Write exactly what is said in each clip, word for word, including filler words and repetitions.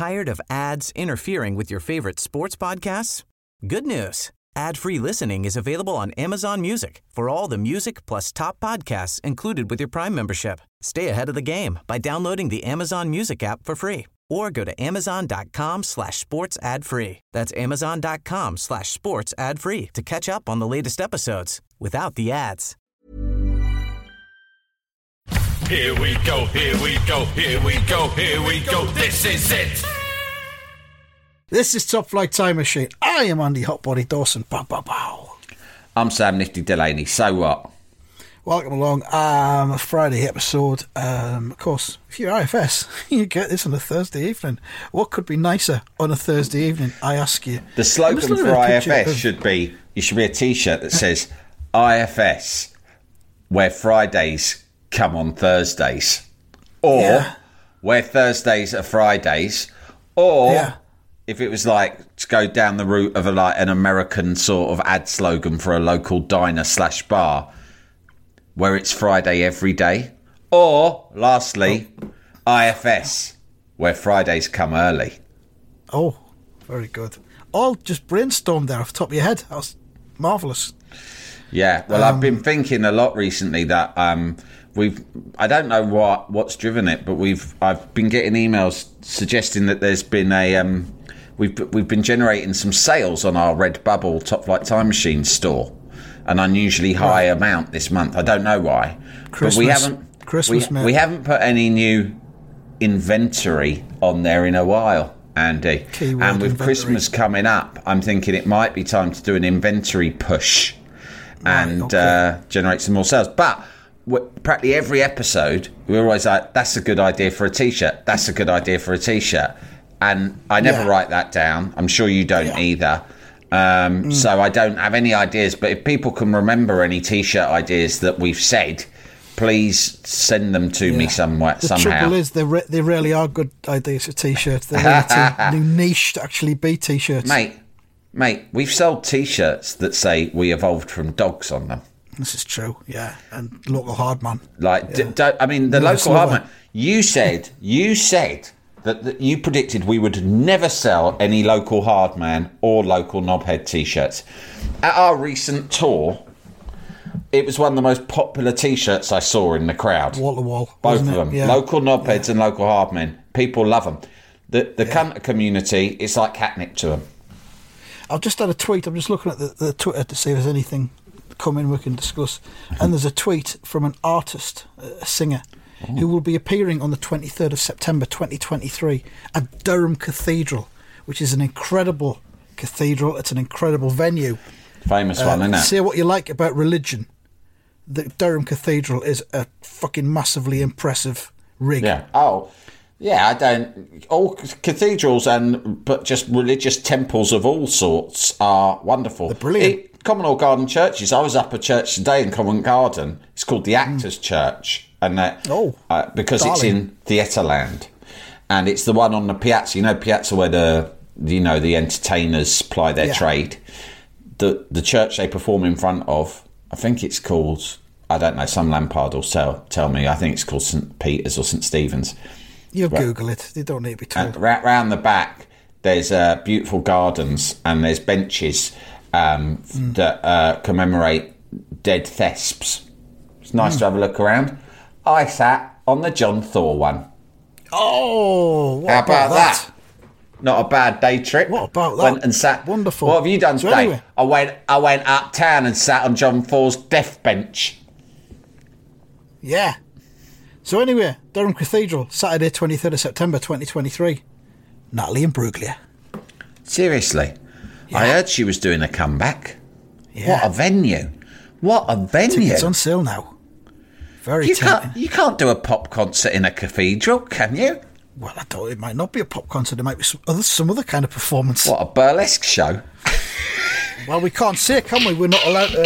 Tired of ads interfering with your favorite sports podcasts? Good news. Ad-free listening is available on Amazon Music for all the music plus top podcasts included with your Prime membership. Stay ahead of the game by downloading the Amazon Music app for free or go to amazon.com slash sports ad free. That's amazon.com slash sports ad free to catch up on the latest episodes without the ads. Here we go, here we go, here we go, here we go, this is it! This is Top Flight Time Machine. I am Andy Hotbody Dawson. Bow, bow, bow. I'm Sam Nifty Delaney. So what? Welcome along. Um, a Friday episode. Um, of course, if you're I F S, you get this on a Thursday evening. What could be nicer on a Thursday evening, I ask you? The slogan for I F S of... should be, you should be a T-shirt that says, I F S, where Fridays come on Thursdays. Or, yeah. where Thursdays are Fridays. Or... Yeah. If it was like to go down the route of a, like an American sort of ad slogan for a local diner slash bar, where it's Friday every day, or lastly, oh. I F S, where Fridays come early. Oh, very good. All just brainstormed there off the top of your head. That was marvellous. Yeah, well, um, I've been thinking a lot recently that um, we've. I don't know what what's driven it, but we've. I've been getting emails suggesting that there's been a. Um, We've we've been generating some sales on our Redbubble Top Flight Time Machine store, an unusually high right. amount this month. I don't know why, Christmas, but we haven't Christmas, we, man. we haven't put any new inventory on there in a while, Andy. Keyword and with inventory. Christmas coming up, I'm thinking it might be time to do an inventory push right, and okay. uh, generate some more sales. But practically every episode, we're always like, "That's a good idea for a T-shirt. That's a good idea for a T-shirt." And I never yeah. write that down. I'm sure you don't yeah. either. Um, mm. So I don't have any ideas. But if people can remember any T-shirt ideas that we've said, please send them to yeah. me somewhere, the somehow. The trouble is, they, re- they really are good ideas for T-shirts. They're really too niche to actually be T-shirts. Mate, mate, we've sold T-shirts that say we evolved from dogs on them. This is true, yeah. And local hardman. Like, yeah. d- d- I mean, the no, local hardman. You said, you said... That, that you predicted we would never sell any local hardman or local knobhead T-shirts. At our recent tour, it was one of the most popular T-shirts I saw in the crowd. Wall to wall, both of them. Yeah. Local knobheads yeah. and local hardmen. People love them. The the yeah. cunt community, it's like catnip to them. I've just had a tweet. I'm just looking at the, the Twitter to see if there's anything coming we can discuss. And there's a tweet from an artist, a singer, oh. who will be appearing on the twenty-third of September twenty twenty-three at Durham Cathedral, which is an incredible cathedral. It's an incredible venue. Famous uh, one, isn't it? Say what you like about religion. The Durham Cathedral is a fucking massively impressive rig. Yeah. Oh, yeah, I don't... All cathedrals and but just religious temples of all sorts are wonderful. They're brilliant. It, Common or Garden churches. I was up at church today in Covent Garden. It's called the Actors mm. Church. And that, oh, uh, because darling. it's in Theatreland. And it's the one on the Piazza. You know, Piazza where the, you know, the entertainers ply their yeah. trade. The the church they perform in front of, I think it's called, I don't know, some Lampard will tell, tell me. I think it's called St Peter's or St Stephen's. You'll right. Google it. You don't need to be told. And right round the back, there's uh, beautiful gardens and there's benches um, mm. that uh, commemorate dead thesps. It's nice mm. to have a look around. I sat on the John Thor one. Oh, what how about, about that? that? Not a bad day trip. What about that? Went and sat. Wonderful. What have you done so today? Anyway. I went. I went uptown and sat on John Thor's death bench. Yeah. So anyway, Durham Cathedral, Saturday, twenty-third of September, twenty twenty-three. Natalie Imbruglia. Seriously, yeah. I heard she was doing a comeback. Yeah. What a venue! What a venue! Tickets on sale now. Very you tempting. can't. You can't do a pop concert in a cathedral, can you? Well, I don't. It might not be a pop concert. It might be some other, some other kind of performance. What, a burlesque show? Well, we can't say, can we? We're not allowed to.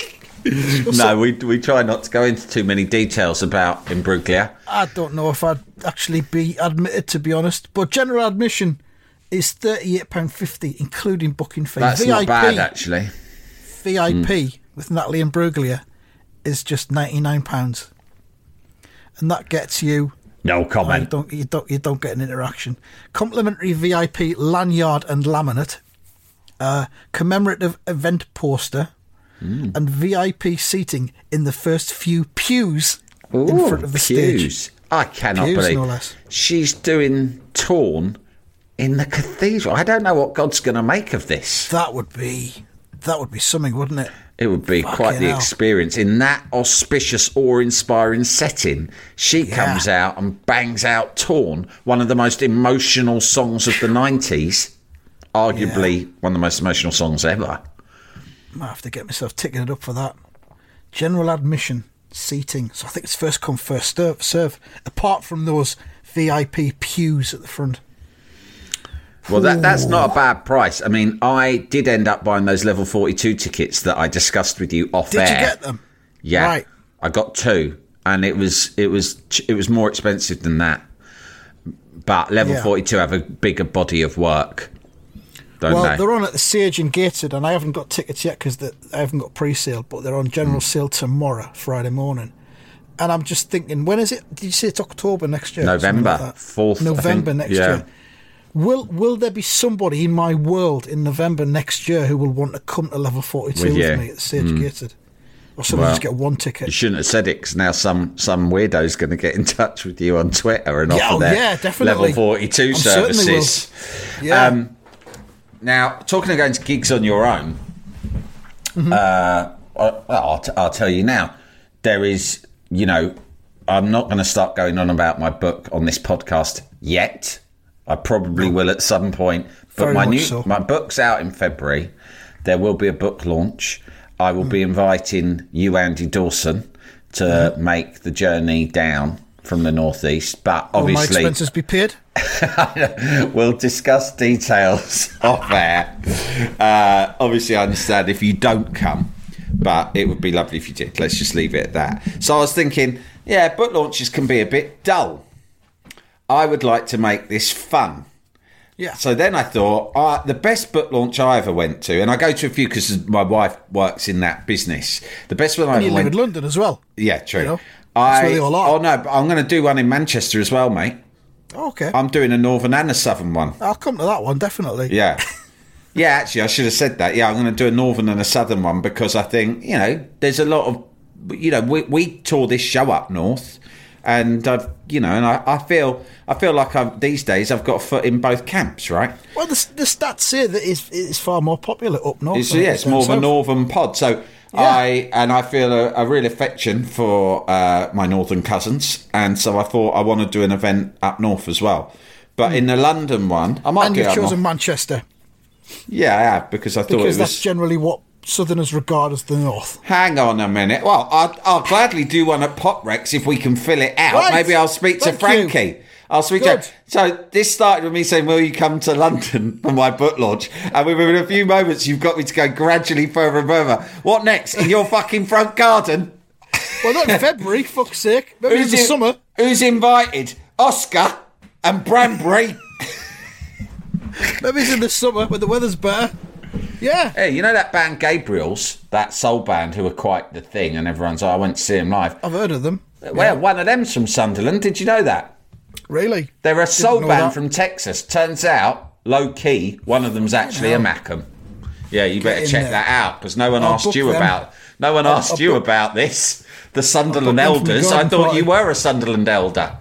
No, we we try not to go into too many details about Imbruglia. I don't know if I'd actually be admitted, to be honest. But general admission is thirty-eight pounds fifty, including booking fee. That's V I P, not bad, actually. V I P mm. with Natalie Imbruglia is just ninety-nine pounds. And that gets you No comment. You don't, you don't, you don't get an interaction. Complimentary V I P lanyard and laminate, uh, commemorative event poster, mm. and V I P seating in the first few pews Ooh, in front of the pews. stage. I cannot pews, believe no less. She's doing Torn in the cathedral. I don't know what God's going to make of this. That would be, that would be something, wouldn't it? It would be Fucking quite the hell. experience. In that auspicious, awe-inspiring setting, she yeah. comes out and bangs out Torn, one of the most emotional songs of the nineties, arguably yeah. one of the most emotional songs ever. Might have to get myself ticketed up for that. General admission, seating. So I think it's first come, first serve, apart from those V I P pews at the front. Well, that that's not a bad price. I mean, I did end up buying those level forty-two tickets that I discussed with you off did air. Did you get them? Yeah, right. I got two, and it was it was it was more expensive than that. But level yeah. forty-two have a bigger body of work, don't well, they? Well, they're on at the Sage in Gateshead, and I haven't got tickets yet because I haven't got pre-sale, but they're on general mm. sale tomorrow, Friday morning. And I'm just thinking, when is it? Did you say it's October next year? November fourth. Like November next yeah. year. Will Will there be somebody in my world in November next year who will want to come to level forty-two with, with me at the Sage mm. Gateshead? Or someone well, just get one ticket? You shouldn't have said it, because now some, some weirdo's going to get in touch with you on Twitter and yeah, offer oh, their yeah, definitely. level forty-two I'm services. Yeah. Um, now, talking of going to gigs on your own, mm-hmm. uh, well, I'll, t- I'll tell you now, there is, you know, I'm not going to start going on about my book on this podcast yet. I probably will at some point, but Very my new so. my book's out in February. There will be a book launch. I will mm. be inviting you, Andy Dawson, to mm. make the journey down from the northeast. But obviously, will my expenses be paid? We'll discuss details off air. Uh, obviously, I understand if you don't come, but it would be lovely if you did. Let's just leave it at that. So I was thinking, yeah, book launches can be a bit dull. I would like to make this fun. Yeah. So then I thought, uh, the best book launch I ever went to, and I go to a few because my wife works in that business. The best one I and ever you went live in London as well. Yeah, true. You know, I, that's where they all are. Oh no, but I'm going to do one in Manchester as well, mate. Okay. I'm doing a northern and a southern one. I'll come to that one, definitely. Yeah. Yeah, actually, I should have said that. Yeah, I'm going to do a northern and a southern one because I think, you know, there's a lot of, you know, we, we tore this show up north. And I've, you know, and I, I feel, I feel like I've, these days I've got a foot in both camps, right? Well, the, the stats say that it's, it's far more popular up north. It's, yeah, it's more of a northern pod. So yeah. I, and I feel a, a real affection for uh, my northern cousins, and so I thought I want to do an event up north as well. But mm. in the London one, I might. And you've chosen Manchester. Yeah, I have, because I thought because it was. That's generally what Southerners regard as the north. Hang on a minute. Well, I'll, I'll gladly do one at Pop Rex if we can fill it out. Right. Maybe I'll speak Thank to Frankie. You. I'll speak Good. to So this started with me saying, will you come to London for my book launch? And within a few moments, you've got me to go gradually further and further. What next? In your fucking front garden? Well, not in February, fuck's sake. Maybe who's in the in, summer. Who's invited? Oscar and Branbury. Maybe it's in the summer when the weather's better. Yeah. Hey, you know that band Gabriel's, that soul band who are quite the thing, and everyone's like, I went to see them live. I've heard of them. Well, yeah. one of them's from Sunderland. Did you know that? Really? They're a soul band that. from Texas. Turns out, low key, one of them's actually a Mackham. Yeah, you better check there. that out, because no one I'll asked you them. about. No one I'll, asked I'll you book, about this. The Sunderland elders. I thought party. you were a Sunderland elder.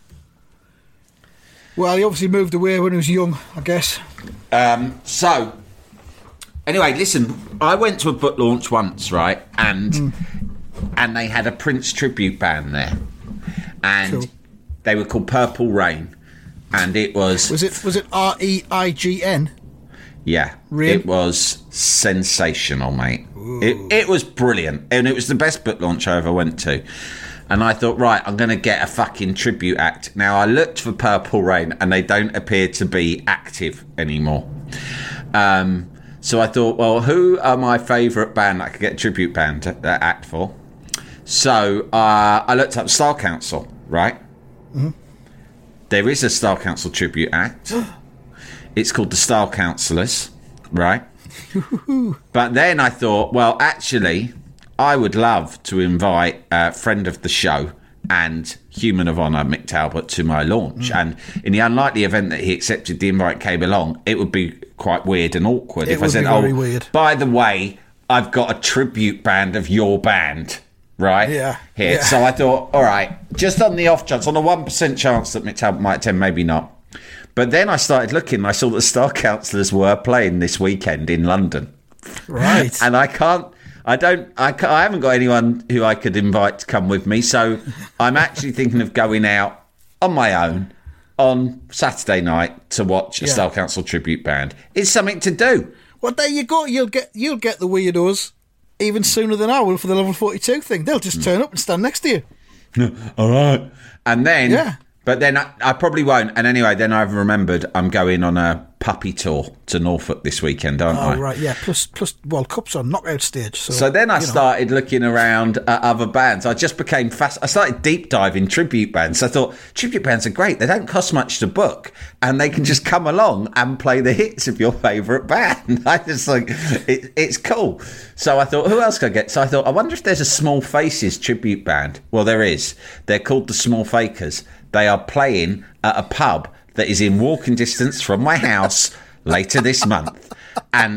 Well, he obviously moved away when he was young, I guess. Um, so. Anyway, listen, I went to a book launch once, right? And mm. and they had a Prince tribute band there. And cool. They were called Purple Rain. And it was... Was it was it R E I G N? Yeah. Really? It was sensational, mate. It, it was brilliant. And it was the best book launch I ever went to. And I thought, right, I'm going to get a fucking tribute act. Now, I looked for Purple Rain and they don't appear to be active anymore. Um... So I thought, well, who are my favourite band that I could get a tribute band to uh, act for? So uh, I looked up Style Council, right? Mm-hmm. There is a Style Council tribute act. It's called the Style Councillors, right? But then I thought, well, actually, I would love to invite a friend of the show, and Human of Honour, Mick Talbot, to my launch. Mm. And in the unlikely event that he accepted the invite, came along, it would be quite weird and awkward it if would I said, be very "Oh, weird. by the way, I've got a tribute band of your band." Right? Yeah. Here. Yeah. So I thought, all right, just on the off chance, on a one percent chance that Mick Talbot might attend, maybe not. But then I started looking, and I saw that the Star Councillors were playing this weekend in London. Right. And I can't, I don't, I, can't, I haven't got anyone who I could invite to come with me. So I'm actually thinking of going out on my own on Saturday night to watch a Yeah. Star Council tribute band. It's something to do. Well, there you go. You'll get you'll get the weirdos even sooner than I will for the level forty-two thing. They'll just turn up and stand next to you. All right. And then, Yeah. but then I, I probably won't. And anyway, then I've remembered I'm going on a puppy tour to Norfolk this weekend, aren't Oh, I? right, yeah. Plus, plus World Cup's on knockout stage. So, So then I you know. started looking around at other bands. I just became fast. I started deep diving tribute bands. I thought tribute bands are great. They don't cost much to book, and they can just come along and play the hits of your favourite band. I just like it, it's cool. So I thought, who else could I get? So I thought, I wonder if there's a Small Faces tribute band. Well, there is. They're called the Small Fakers. They are playing at a pub that is in walking distance from my house later this month, and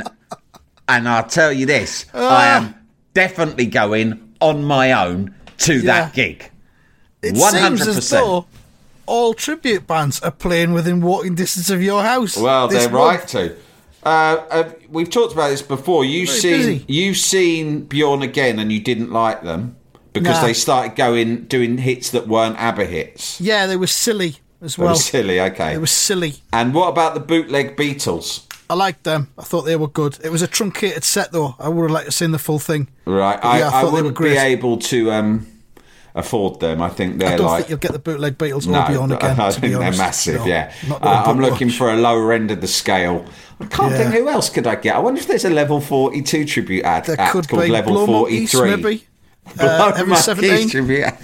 and I'll tell you this, uh, I am definitely going on my own to Yeah. that gig. It one hundred seems as percent. though all tribute bands are playing within walking distance of your house. Well, this they're month. right to. Uh, uh, we've talked about this before. You've Very seen busy. you've seen Bjorn Again, and you didn't like them because Nah. they started going doing hits that weren't ABBA hits. Yeah, they were silly as They well. were silly, okay. They were silly. And what about the bootleg Beatles? I liked them. I thought they were good. It was a truncated set, though. I would have liked to seen the full thing. Right, But I, yeah, I I, thought they were wouldn't be great. able to um, afford them. I think they're I don't like think you'll get the bootleg Beatles no, or Beyond again. I to think be honest. they're massive. No, yeah, not uh, that I'm good looking watch. for a lower end of the scale. I can't Yeah. think who else could I get. I wonder if there's a level forty-two tribute act, There act could called be level Blow Monkeys, forty-three. maybe. Blow Uh, Heaven Monkeys seventeen. tribute act.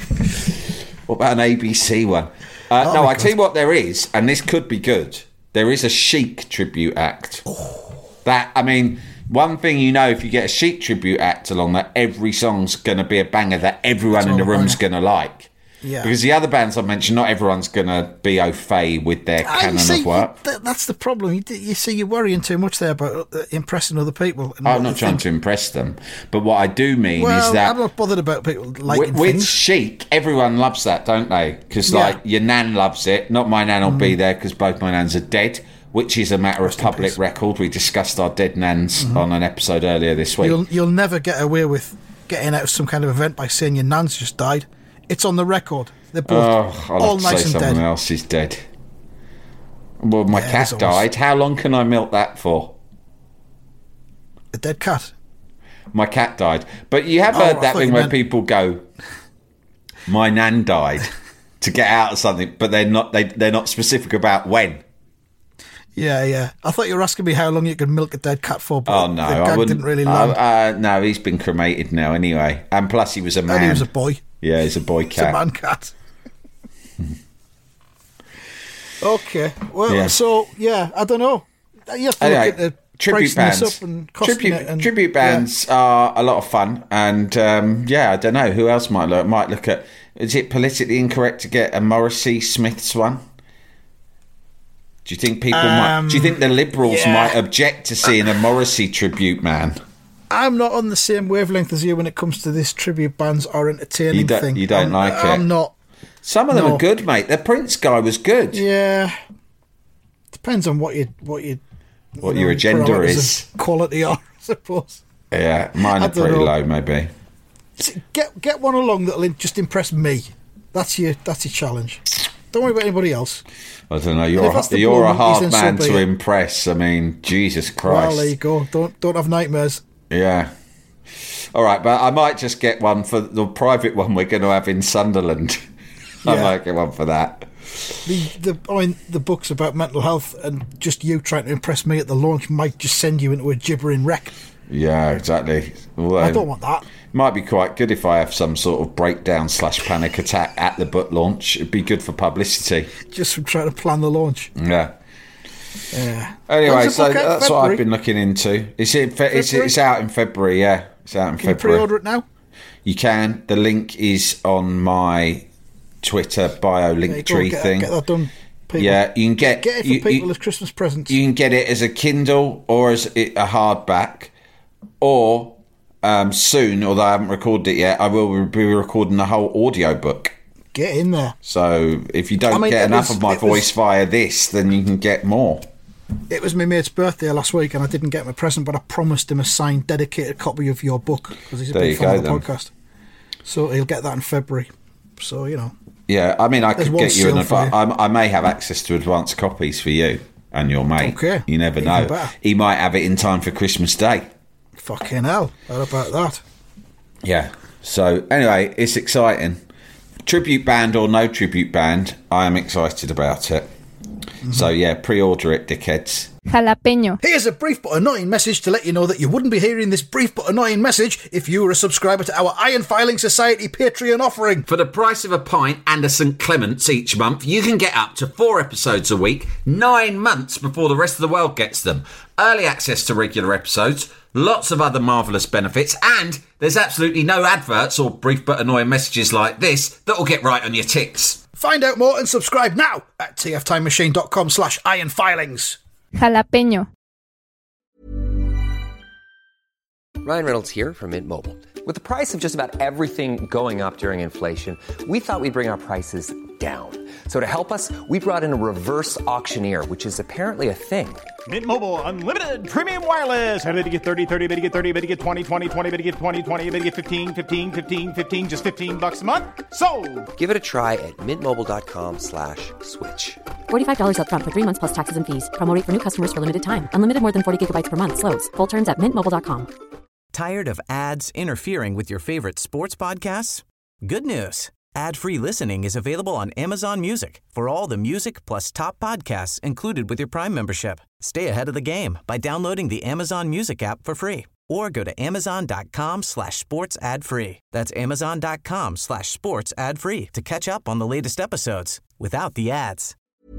What about an A B C one? Uh, Oh no, my I tell God. you what, there is, and this could be good. There is a Chic tribute act. That I mean, one thing you know, if you get a Chic tribute act along, that every song's going to be a banger that everyone in all the a room's banger. going to like. Yeah. Because the other bands I mentioned, not everyone's going to be au fait with their Ah, canon you see, of work. th- that's the problem. You, you see, you're worrying too much there about uh, impressing other people. and I'm what not they trying think. to impress them. But what I do mean Well, is that I'm not bothered about people with, liking with things. Chic, everyone loves that, don't they? Because, Yeah. like, your nan loves it. Not my nan will be there because both my nans are dead, which is a matter of public peace. record. We discussed our dead nans on an episode earlier this week. You'll you'll never get away with getting out of some kind of event by saying your nan's just died. It's on the record. They're both Oh, I'll all have to nice say and someone dead. else is dead. Well, my Yeah, cat there's always- died. How long can I milk that for? A dead cat. My cat died. But you have Oh, heard I that thought thing you where meant- people go, my nan died, to get out of something, but they're not they, they're not specific about when. Yeah, yeah. I thought you were asking me how long you could milk a dead cat for, but Oh, no. the I gag wouldn't. didn't really uh, land. uh, no, he's been cremated now anyway. And plus, he was a man. and he was a boy. Yeah, he's a boy It's a cat. man cat. Okay. Well, Yeah. so, yeah, I don't know. You have to Anyway, look at the tribute pricing bands. this up and costing Tribute, it. And, tribute bands are a lot of fun, and um, yeah, I don't know who else might look. Might look at. Is it politically incorrect to get a Morrissey Smiths one? Do you think people might? Do you think the Liberals yeah. might object to seeing a Morrissey tribute man? I'm not on the same wavelength as you when it comes to this tribute bands or entertaining You don't- thing. you don't I'm, like it? I'm not. Some of them No. are good, mate. The Prince guy was good. Yeah. Depends on what you what you. What you your know, agenda parameters is. of quality are, I suppose. Yeah, mine I are don't pretty know. low, maybe. See, Get get one along that'll just impress me. That's your that's your challenge. Don't worry about anybody else. I don't know. if You're that's the you're Blue a hard Monkeys, then man so be to it. impress. I mean, Jesus Well, Christ. there you go. Don't don't have nightmares. Yeah. All right, but I might just get one for the private one we're going to have in Sunderland. I Yeah. might get one for that. The the I mean the books about mental health and just you trying to impress me at the launch might just send you into a gibbering wreck. Yeah, exactly. Although, I don't want that. might be quite good if I have some sort of breakdown slash panic attack at the book launch. It'd be good for publicity. Just from trying to plan the launch. Yeah. Yeah. Anyway, When's the so book out? that's what February? I've been looking into. It's in fe- it's, February? it's out in February. Yeah, it's out in Can you February. pre-order it now? You can. The link is on my Twitter bio link tree get, thing. Get that done. People. Yeah, you can get get it for you, people you, as Christmas presents. You can get it as a Kindle or as a hardback, or um, soon, although I haven't recorded it yet, I will be recording the whole audio book. Get in there. So if you don't I mean, get enough was, of my voice was, via this, then you can get more. It was my mate's birthday last week, and I didn't get him a present, but I promised him a signed, dedicated copy of your book because he's a there big fan of the then. podcast. So he'll get that in February. So you know. Yeah, I mean, I could get you an advance. I may have access to advance copies for you and your mate. Okay. You never Even know. Better. He might have it in time for Christmas Day. Fucking hell. How about that? Yeah. So, anyway, it's exciting. Tribute band or no tribute band, I am excited about it. Mm-hmm. So, yeah, pre-order it, dickheads. Jalapeño. Here's a brief but annoying message to let you know that you wouldn't be hearing this brief but annoying message if you were a subscriber to our Iron Filing Society Patreon offering. For the price of a pint and a Saint Clement's each month, you can get up to four episodes a week, nine months before the rest of the world gets them. Early access to regular episodes, lots of other marvellous benefits, and there's absolutely no adverts or brief but annoying messages like this that will get right on your ticks. Find out more and subscribe now at tftimemachine.com slash ironfilings. Jalapeño. Ryan Reynolds here from Mint Mobile. With the price of just about everything going up during inflation, we thought we'd bring our prices down. So to help us, we brought in a reverse auctioneer, which is apparently a thing. Mint Mobile Unlimited Premium Wireless. How to get thirty, thirty, how to get thirty, how to get twenty, twenty, twenty, how to get twenty, twenty, how to get fifteen, fifteen, fifteen, fifteen, just fifteen bucks a month? Sold! Give it a try at mintmobile.com slash switch. forty-five dollars up front for three months plus taxes and fees. Promo rate for new customers for limited time. Unlimited more than forty gigabytes per month. Slows full terms at mint mobile dot com. Tired of ads interfering with your favorite sports podcasts? Good news. Ad-free listening is available on Amazon Music for all the music plus top podcasts included with your Prime membership. Stay ahead of the game by downloading the Amazon Music app for free or go to amazon.com slash sports ad free. That's amazon.com slash sports ad free to catch up on the latest episodes without the ads.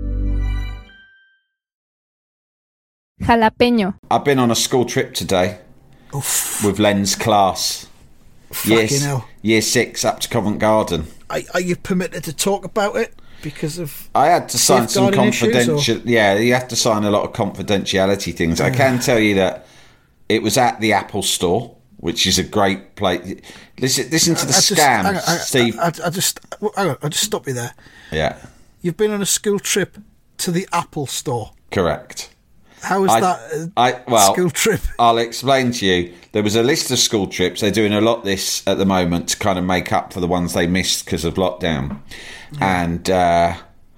Jalapeño. I've been on a school trip today. Oof. With Len's class. Fucking year, hell. Year six up to Covent Garden. Are, are you permitted to talk about it because of? I had to sign some confidential. Issues, yeah, you have to sign a lot of confidentiality things. I can tell you that it was at the Apple Store, which is a great place. Listen, listen to the I scam, just, hang on, hang on, Steve. I, I, I just, hang on, I'll just stop you there. Yeah. You've been on a school trip to the Apple Store. Correct. How is I, that a I, well, school trip? I'll explain to you. There was a list of school trips. They're doing a lot this at the moment to kind of make up for the ones they missed because of lockdown. Yeah. And uh,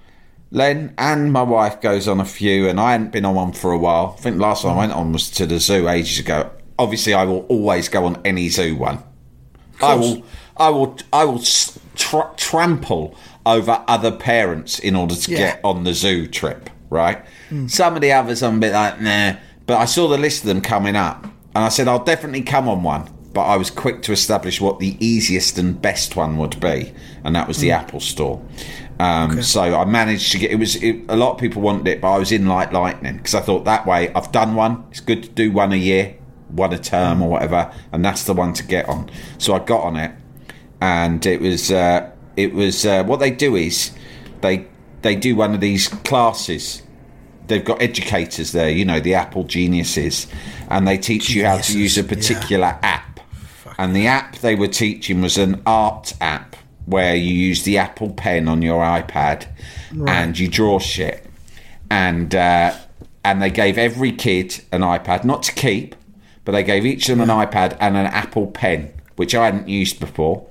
Len and my wife goes on a few, and I hadn't been on one for a while. I think the last one I went on was to the zoo ages ago. Obviously, I will always go on any zoo one. I will, I will, I will tra- trample over other parents in order to yeah. get on the zoo trip. Right? Mm. Some of the others I'm a bit like, nah. But I saw the list of them coming up, and I said, I'll definitely come on one. But I was quick to establish what the easiest and best one would be, and that was the mm. Apple Store. Um, okay. So I managed to get, it was, it, a lot of people wanted it, but I was in like lightning, because I thought that way, I've done one, it's good to do one a year, one a term or whatever, and that's the one to get on. So I got on it, and it was, uh, it was, uh, what they do is, they they do one of these classes. They've got educators there, you know, the Apple geniuses, and they teach geniuses, you how to use a particular yeah. app. Fuck and the app they were teaching was an art app where you use the Apple Pen on your iPad right. and you draw shit. And uh, and they gave every kid an iPad, not to keep, but they gave each of them yeah. an iPad and an Apple Pen, which I hadn't used before.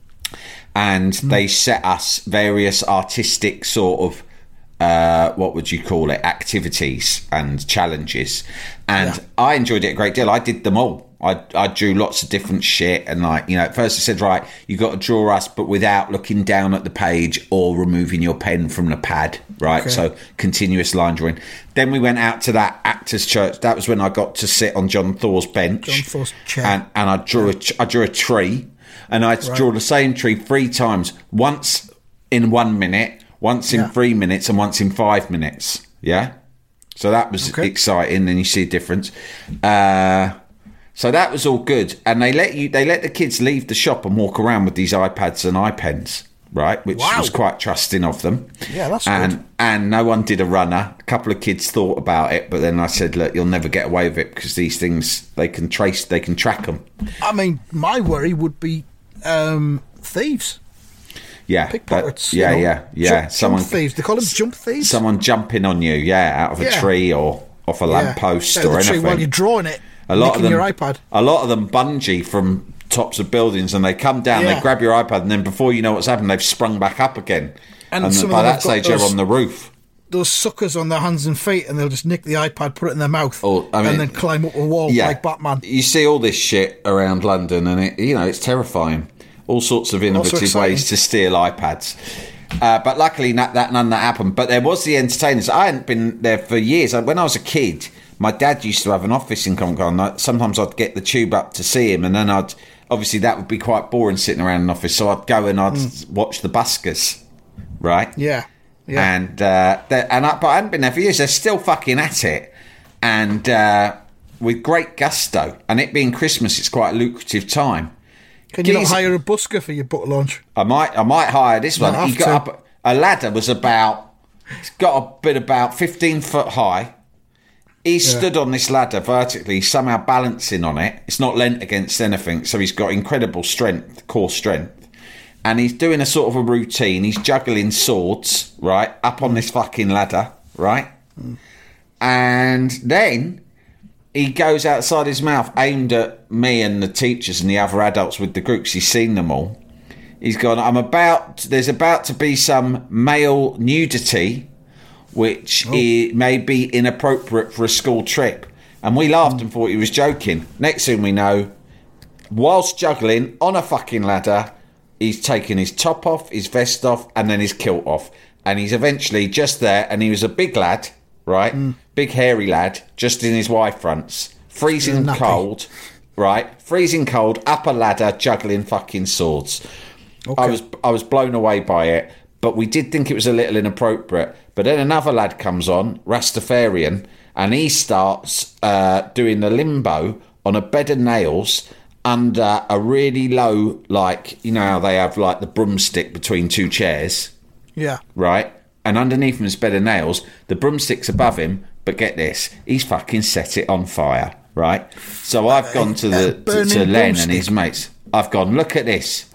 And mm. they set us various artistic sort of, uh, what would you call it, activities and challenges. And yeah. I enjoyed it a great deal. I did them all. I, I drew lots of different shit. And, like, you know, at first I said, right, you got to draw us, but without looking down at the page or removing your pen from the pad, right? Okay. So continuous line drawing. Then we went out to that Actors Church. That was when I got to sit on John Thor's bench. John Thor's chair. And, and I drew a, I drew a tree. And I had to right. draw the same tree three times. Once in one minute, once in yeah. three minutes, and once in five minutes. Yeah? So that was okay. exciting, and you see a difference. Uh, so that was all good. And they let you, they let the kids leave the shop and walk around with these iPads and iPens right, which Wow. was quite trusting of them. Yeah, that's and, good. And no one did a runner. A couple of kids thought about it, but then I said, look, you'll never get away with it because these things, they can trace, they can track them. I mean, my worry would be um, thieves. Yeah, Pickpockets. but, yeah, you know, yeah, yeah. Jump, someone jump thieves. They call them jump thieves. Someone jumping on you, yeah, out of a Yeah. tree or off a Yeah. lamppost Out of or the tree anything. while you're drawing it. a lot of them, your iPad. a lot of them bungee from tops of buildings, and they come down, Yeah. they grab your iPad, and then before you know what's happened, they've sprung back up again. And And, some of by them that have got stage, you're those- on the roof. Those suckers on their hands and feet, and they'll just nick the iPad, put it in their mouth, Or, I mean, and then climb up a wall Yeah, like Batman. You see all this shit around London, and it, you know, it's terrifying. All sorts of innovative exciting. ways to steal iPads. Uh, but luckily, not, that none of that happened. But there was the entertainers. I hadn't been there for years. When I was a kid, my dad used to have an office in Covent Garden. Sometimes I'd get the tube up to see him, and then I'd obviously that would be quite boring sitting around an office. So I'd go and I'd mm. watch the buskers, right? Yeah, yeah. And uh, and I, but I hadn't been there for years. They're still fucking at it, and uh, with great gusto. And it being Christmas, it's quite a lucrative time. Can you Geez. not hire a busker for your book launch? I might, I might hire this Might one. have He got to. up. A ladder was about. It's got a bit about fifteen foot high. He stood on this ladder vertically, somehow balancing on it. It's not lent against anything, so he's got incredible strength, core strength. And he's doing a sort of a routine. He's juggling swords, right, up on this fucking ladder, right? Mm. And then he goes outside his mouth, aimed at me and the teachers and the other adults with the groups. He's seen them all. He's gone, I'm about, there's about to be some male nudity, which oh. it may be inappropriate for a school trip. And we laughed mm. and thought he was joking. Next thing we know, whilst juggling on a fucking ladder, he's taken his top off, his vest off, and then his kilt off. And he's eventually just there, and he was a big lad, right? Mm. Big hairy lad, just in his Y fronts, freezing cold, right? Freezing cold, up a ladder, juggling fucking swords. Okay. I was I was blown away by it, but we did think it was a little inappropriate. But then another lad comes on, Rastafarian, and he starts uh, doing the limbo on a bed of nails under a really low, like, you know how they have like the broomstick between two chairs? Yeah. Right? And underneath him is a bed of nails. The broomstick's above him, but get this, he's fucking set it on fire, right? So I've gone to the to, to Len and his mates. I've gone, look at this.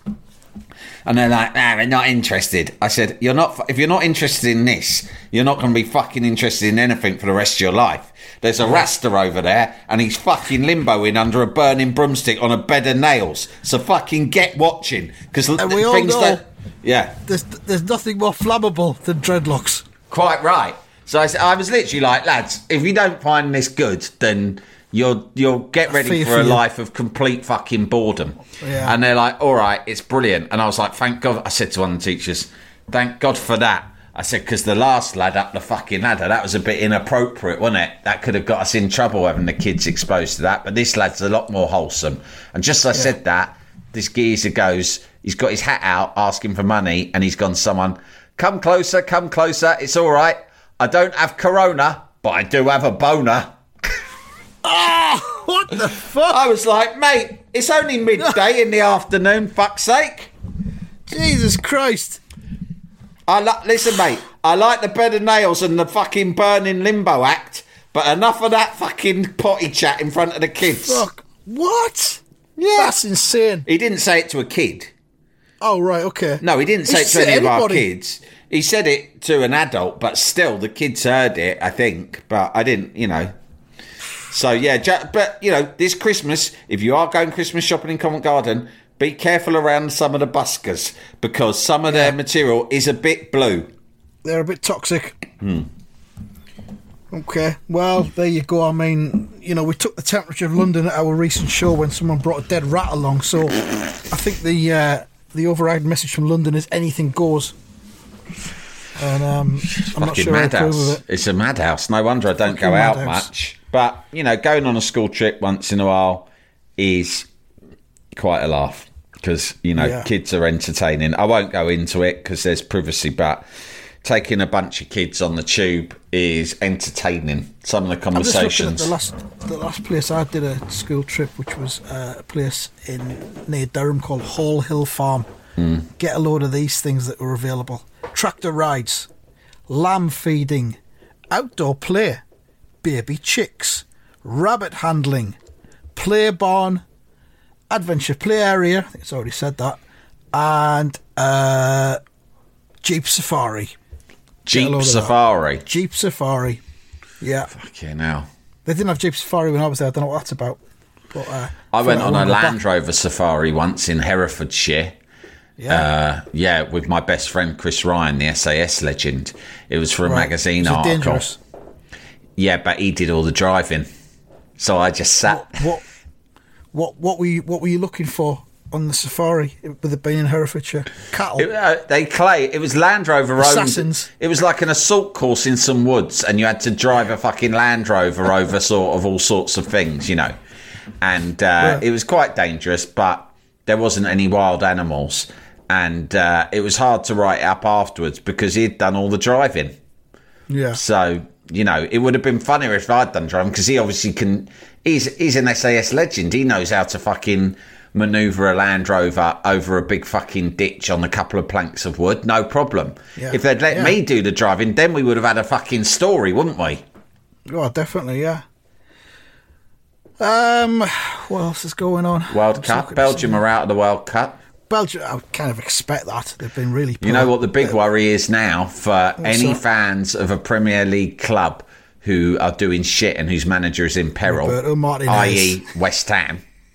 And they're like, nah, we're not interested. I said, you're not. If you're not interested in this, you're not going to be fucking interested in anything for the rest of your life. There's a Rasta over there, and he's fucking limboing under a burning broomstick on a bed of nails. So fucking get watching, because we all things know that, yeah, there's there's nothing more flammable than dreadlocks. Quite right. So I, I was literally like, lads, if you don't find this good, then you'll you'll get ready for a life of complete fucking boredom. Yeah. And they're like, all right, it's brilliant. And I was like, thank God. I said to one of the teachers, thank God for that. I said, because the last lad up the fucking ladder, that was a bit inappropriate, wasn't it? That could have got us in trouble having the kids exposed to that. But this lad's a lot more wholesome. And just as I yeah. said that, this geezer goes, he's got his hat out asking for money, and he's gone, someone, come closer, come closer. It's all right. I don't have corona, but I do have a boner. Oh, what the fuck? I was like, mate, it's only midday in the afternoon, fuck's sake. Jesus Christ. I li- Listen, mate, I like the bed of nails and the fucking burning limbo act, but enough of that fucking potty chat in front of the kids. Fuck. What? Yeah. That's insane. He didn't say it to a kid. Oh, right, okay. No, he didn't say he it to any anybody. of our kids. He said it to an adult, but still, the kids heard it, I think. But I didn't, you know. So, yeah, but, you know, this Christmas, if you are going Christmas shopping in Covent Garden, be careful around some of the buskers, because some of their material is a bit blue. They're a bit toxic. Hmm. Okay, well, there you go. I mean, you know, we took the temperature of London at our recent show when someone brought a dead rat along, so I think the uh, the overriding message from London is anything goes. And um, I'm not sure I approve of it. It's a madhouse. No wonder I don't Fucking go out madhouse. much. But, you know, going on a school trip once in a while is quite a laugh, because, you know, yeah. kids are entertaining. I won't go into it because there's privacy, but taking a bunch of kids on the tube is entertaining. Some of the conversations. I'm just looking at the last, the last place I did a school trip, which was uh, a place in near Durham called Hall Hill Farm. Mm. Get a load of these things that were available. Tractor rides, lamb feeding, outdoor play, baby chicks, rabbit handling, play barn, adventure play area, I think it's already said that, and uh, Jeep Safari. Jeep Safari? Jeep Safari, yeah. Fucking hell. They didn't have Jeep Safari when I was there, I don't know what that's about. But, uh, I went on a Land Rover Safari once in Herefordshire. Yeah. Uh, yeah, with my best friend Chris Ryan, the S A S legend. It was for a right. magazine was article. Dangerous? Yeah, but he did all the driving, so I just sat. What what what, what were you what were you looking for on the Safari with it being in Herefordshire? Cattle. It, uh, they clay. It was Land Rover road. Assassins. It was like an assault course in some woods, and you had to drive a fucking Land Rover over sort of all sorts of things, you know. And uh, yeah. it was quite dangerous, but there wasn't any wild animals. And uh, it was hard to write up afterwards because he'd done all the driving. Yeah. So, you know, it would have been funnier if I'd done driving because he obviously can... He's, he's an S A S legend. He knows how to fucking manoeuvre a Land Rover over a big fucking ditch on a couple of planks of wood. No problem. Yeah. If they'd let yeah. me do the driving, then we would have had a fucking story, wouldn't we? Oh, definitely, yeah. Um, what else is going on? World I'm Cup. Belgium are out of the World Cup. Belgium, I would kind of expect that. They've been really poor. You know what the big worry is now for What's any that? fans of a Premier League club who are doing shit and whose manager is in peril, that is. West Ham.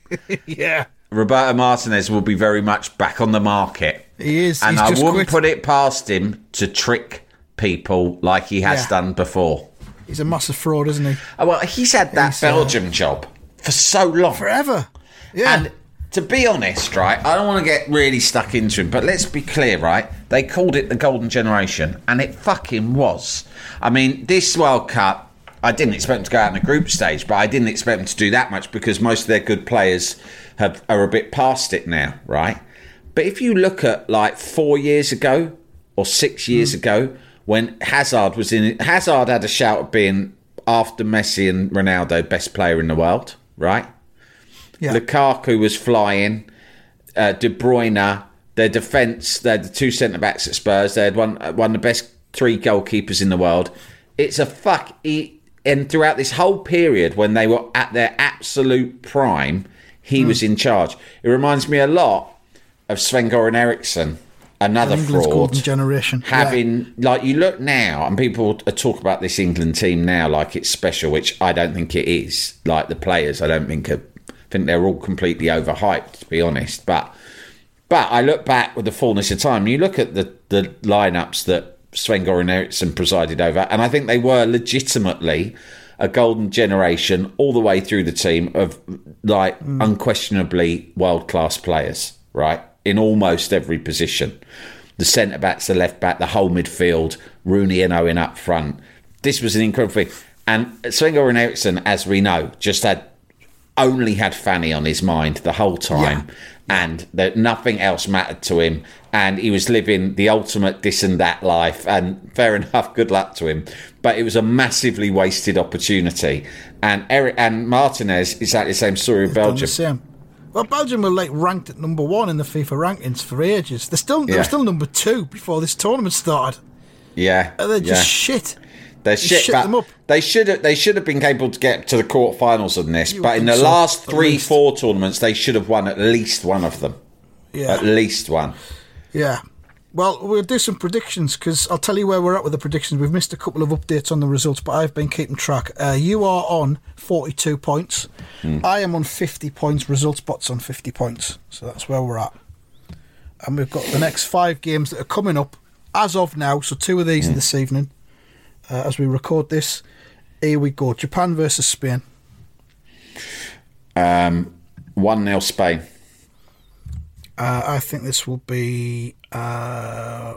Yeah. Roberto Martinez will be very much back on the market. He is. And He's I just wouldn't quit. put it past him to trick people like he has yeah. done before. He's a massive fraud, isn't he? Oh, well, he's had that he's, Belgium uh, job for so long. Forever. Yeah. And to be honest, right, I don't want to get really stuck into it, but let's be clear, right? They called it the Golden Generation, and it fucking was. I mean, this World Cup, I didn't expect them to go out in the group stage, but I didn't expect them to do that much because most of their good players have, are a bit past it now, right? But if you look at, like, four years ago or six years mm. ago, when Hazard was in it, Hazard had a shout at being, after Messi and Ronaldo, best player in the world, right? Yeah. Lukaku was flying. Uh, De Bruyne, their defence, they had the two centre backs at Spurs. They had one one of the best three goalkeepers in the world. It's a fuck. He, and throughout this whole period, when they were at their absolute prime, he mm. was in charge. It reminds me a lot of Sven-Goran Eriksson, another England's fraud. Golden generation. Having yeah. like you look now, and people talk about this England team now like it's special, which I don't think it is. Like the players, I don't think are. I think they're all completely overhyped, to be honest. But but I look back with the fullness of time, and you look at the, the lineups that Sven-Goran Eriksson presided over, and I think they were legitimately a golden generation all the way through the team of, like, mm. unquestionably world-class players, right, in almost every position. The centre-backs, the left-back, the whole midfield, Rooney and Owen up front. This was an incredible thing. And Sven-Goran Eriksson, as we know, just had only had Fanny on his mind the whole time, yeah. and that nothing else mattered to him, and he was living the ultimate this and that life, and fair enough, good luck to him, but it was a massively wasted opportunity. And Eric and Martinez, exactly the same story with Belgium. Same. Well, Belgium were like ranked at number one in the FIFA rankings for ages. They're still they yeah. were still number two before this tournament started. Yeah, and they're just yeah. shit. They're shit, shit but them up. they should have they should have been capable to get to the quarterfinals of this. You but in the so, last three, least. four tournaments, they should have won at least one of them. Yeah, at least one. Yeah. Well, we'll do some predictions because I'll tell you where we're at with the predictions. We've missed a couple of updates on the results, but I've been keeping track. Uh, you are on forty-two points. Mm. I am on fifty points. Results bots on fifty points. So that's where we're at. And we've got the next five games that are coming up as of now. So two of these mm. are this evening. Uh, as we record this, here we go. Japan versus Spain. Um, one nil Spain. Uh, I think this will be uh,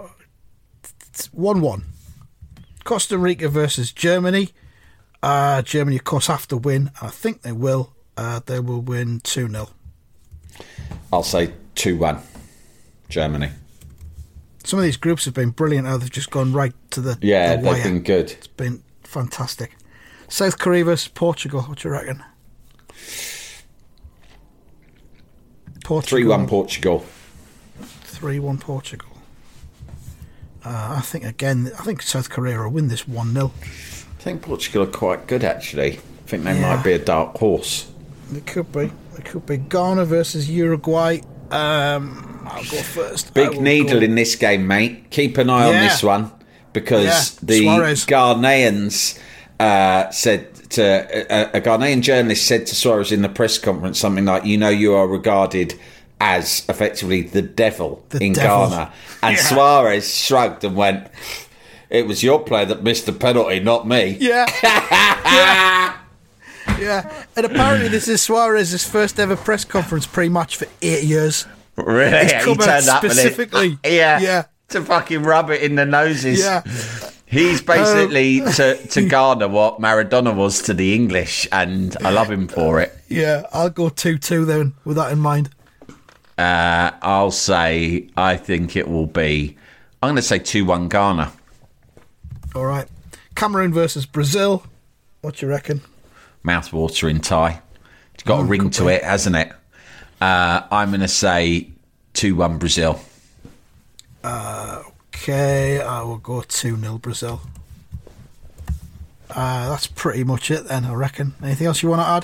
one one. Costa Rica versus Germany. Uh, Germany, of course, have to win. I think they will. Uh, they will win two nil. I'll say two one. Germany. Some of these groups have been brilliant. How they've just gone right to the yeah, the wire. They've been good. It's been fantastic. South Korea versus Portugal. What do you reckon? Portugal. three one Portugal. three one Portugal. Uh, I think, again, I think South Korea will win this one nil. I think Portugal are quite good, actually. I think they Yeah. might be a dark horse. It could be. It could be Ghana versus Uruguay. Um, I'll go first. I Big will needle go- in this game, mate. Keep an eye on Yeah. this one because Yeah, the Suarez. Ghanaians uh, said to a, a Ghanaian journalist said to Suarez in the press conference something like, "You know, you are regarded as effectively the devil The in devil. Ghana," and Yeah. Suarez shrugged and went, "It was your player that missed the penalty, not me." Yeah. yeah. Yeah. And apparently this is Suarez's first ever press conference pre-match for eight years. Really? He's He come out turned up and he- specifically. yeah, Yeah. to fucking rub it in the noses. Yeah. He's basically Um, to, to Ghana what Maradona was to the English, and I love him for it. Yeah. I'll go two two then with that in mind. Uh, I'll say, I think it will be, I'm going to say two one Ghana. All right. Cameroon versus Brazil. What do you reckon? Mouth-watering tie. It's got Oh, a ring could to be. it, hasn't it? Uh, I'm going to say two one Brazil. Okay, I will go two nil Brazil. Uh, that's pretty much it then, I reckon. Anything else you want to add?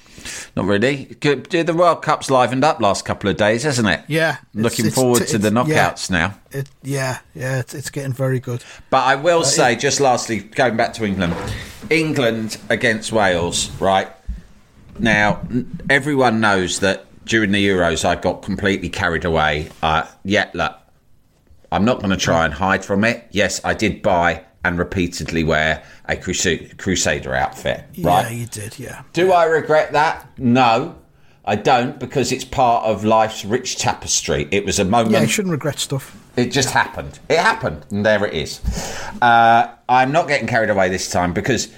Not really. Good. The World Cup's livened up last couple of days, hasn't it? Yeah. Looking it's- forward it's- to the it's- yeah. knockouts now. It, yeah, yeah, it's, it's getting very good. But I will say, just lastly, going back to England, England against Wales, right? Now, n- everyone knows that during the Euros, I got completely carried away. Uh, yet, look, I'm not going to try and hide from it. Yes, I did buy and repeatedly wear a Crusade, Crusader outfit, right? Yeah, you did, yeah. Do I regret that? No, I don't, because it's part of life's rich tapestry. It was a moment. Yeah, you shouldn't regret stuff. It just happened. It happened, and there it is. Uh, I'm not getting carried away this time because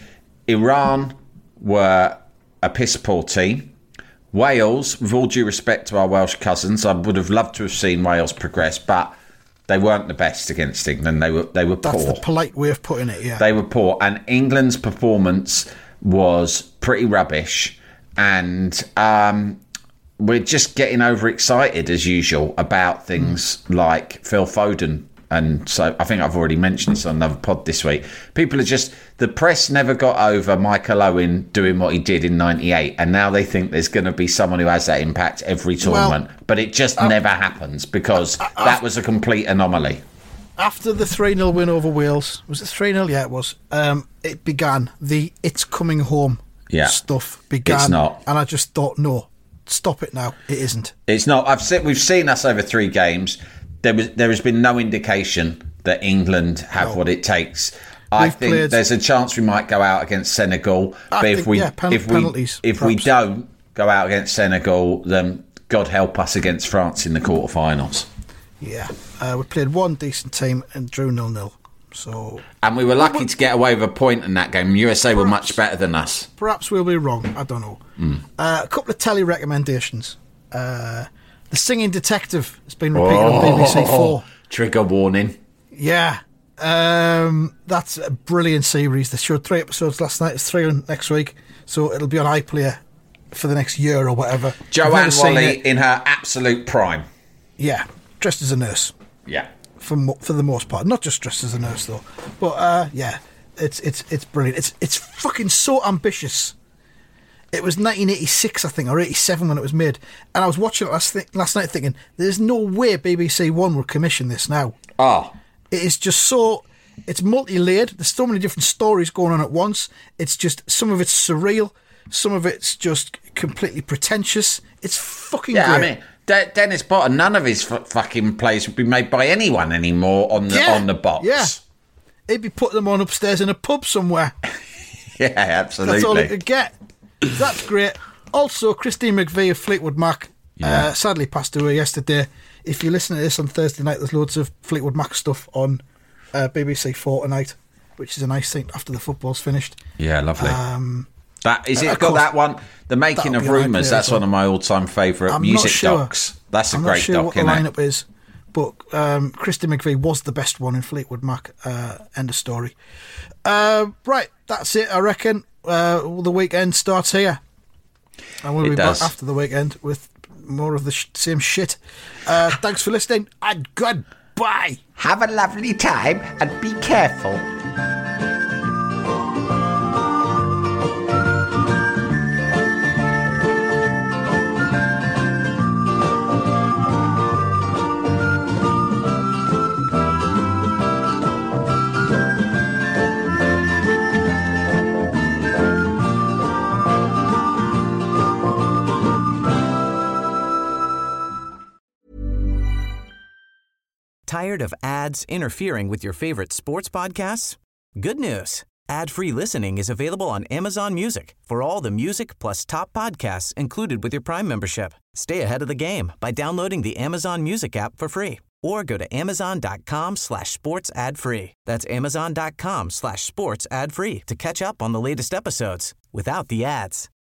Iran were a piss poor team. Wales, with all due respect to our Welsh cousins, I would have loved to have seen Wales progress, but they weren't the best against England. They were they were That's poor. the polite way of putting it, yeah. They were poor, and England's performance was pretty rubbish. And um, we're just getting overexcited as usual about things mm. like Phil Foden. And so I think I've already mentioned this on another pod this week. People are just, the press never got over Michael Owen doing what he did in ninety-eight. And now they think there's going to be someone who has that impact every tournament. Well, but it just uh, never happens because uh, uh, that was a complete anomaly. After the three nil win over Wales, was it three nil? Yeah, it was. Um, it began, the it's coming home yeah. stuff began. It's not. And I just thought, no, stop it now. It isn't. It's not. I've seen, we've seen us over three games. There was there has been no indication that England have no. what it takes. I We've think played, there's a chance we might go out against Senegal, I but if think, we yeah, pen, if we penalties, if perhaps. we don't go out against Senegal, then God help us against France in the quarterfinals. Yeah, uh, we played one decent team and drew nil nil. So and we were lucky to get away with a point in that game. U S A perhaps, were much better than us. Perhaps we'll be wrong. I don't know. Mm. Uh, a couple of telly recommendations. Uh, The Singing Detective has been repeated oh, on B B C Four. Trigger warning. Yeah. Um, that's a brilliant series. They showed three episodes last night. It's three on next week. So it'll be on iPlayer for the next year or whatever. Joanne Whalley in her absolute prime. Yeah. Dressed as a nurse. Yeah. For mo- for the most part. Not just dressed as a nurse, though. But, uh, yeah. It's, it's, it's brilliant. It's, it's fucking so ambitious. It was nineteen eighty-six, I think, or eighty-seven when it was made. And I was watching it last, th- last night thinking, there's no way B B C One would commission this now. Oh. It is just so... It's multi-layered. There's so many different stories going on at once. It's just... Some of it's surreal. Some of it's just completely pretentious. It's fucking yeah, great. I mean, De- Dennis Potter, none of his f- fucking plays would be made by anyone anymore on the, yeah, on the box. Yeah. He'd be putting them on upstairs in a pub somewhere. Yeah, absolutely. That's all he could get. That's great. Also, Christine McVie of Fleetwood Mac yeah. uh, sadly passed away yesterday. If you listen to this on Thursday night, there's loads of Fleetwood Mac stuff on uh, B B C Four tonight, which is a nice thing after the football's finished. Yeah, lovely. Um, that is it. Got course, that one, The Making of Rumours. That's one of my all-time favourite I'm music sure. docs. That's a I'm great not sure doc, what the isn't lineup it? is, but um, Christine McVie was the best one in Fleetwood Mac. Uh, end of story. Uh, right, that's it. I reckon uh, the weekend starts here. And we'll it be does. back after the weekend with more of the sh- same shit. Uh, thanks for listening, and goodbye. Have a lovely time, and be careful. Tired of ads interfering with your favorite sports podcasts? Good news. Ad-free listening is available on Amazon Music for all the music plus top podcasts included with your Prime membership. Stay ahead of the game by downloading the Amazon Music app for free or go to amazon.com slash sports ad free. That's amazon.com slash sports ad free to catch up on the latest episodes without the ads.